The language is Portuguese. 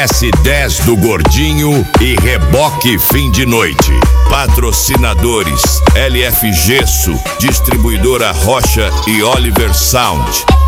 S10 do Gordinho e Reboque Fim de Noite. Patrocinadores: LF Gesso, Distribuidora Rocha e Oliver Sound.